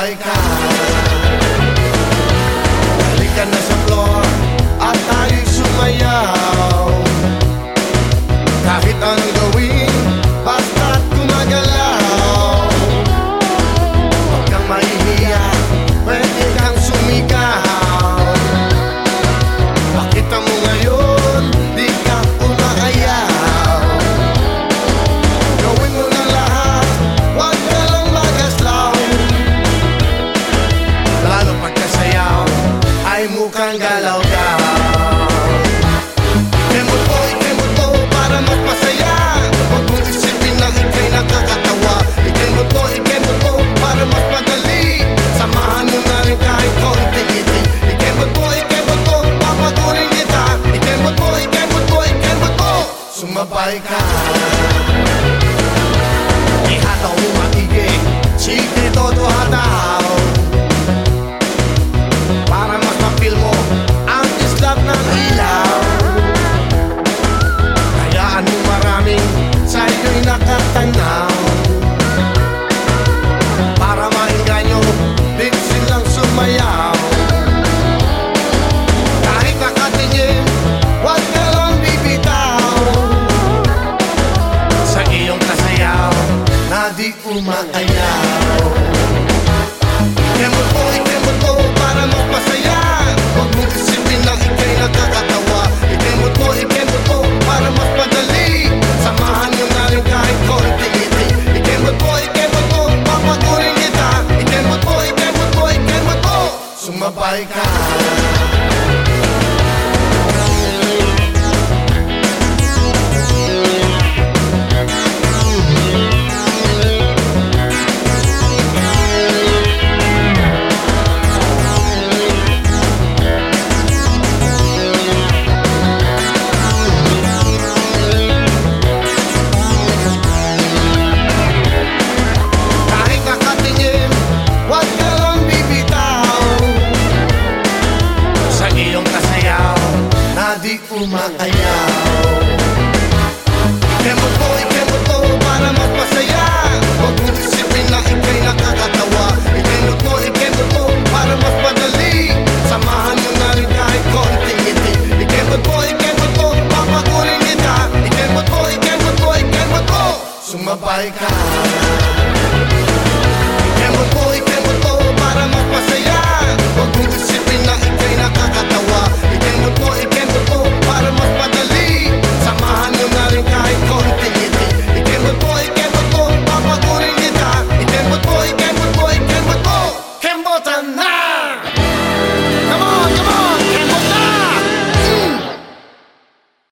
Sumabay ka, halika na sa floor at tayo'y sumayaw. Kahit anong gawin, basta't gumagalaw. Huwag kang mahihiya, pwede kang sumigaw. Pakita mo ngayon, di ka umaayaw. Gawin mo na lahat, huwag ka lang magaslaw. Lalo pagkasayaw, ay mukhang galaw-galaw. Sumabay ka, ihataw mo maigi, sige todo hataw. Para mas mapil mo ang islap ng ilaw. Kayaan mo maraming sa'yo'y nakatanaw. Para maingganyo, din silang sumayaw. Kahit nakatingin, huwag ka lang bibitaw. Di umaayaw. Ikemot mo para mas masaya. Huwag mong isipin na ika'y nakakatawa. Ikemot mo para mas madali. Samahan mo na rin kahit konting ngiti. Ikemot mo, papagurin kita. Ikemot mo, sumabay ka. Di umaayaw. Ikemot mo para mas masaya. Huwag mong isipin na ika'y nakakatawa. Ikemot mo para mas madali. Samahan mo na rin kahit konting ngiti. Ikemot mo, papagurin kita. Ikemot mo, sumabay ka.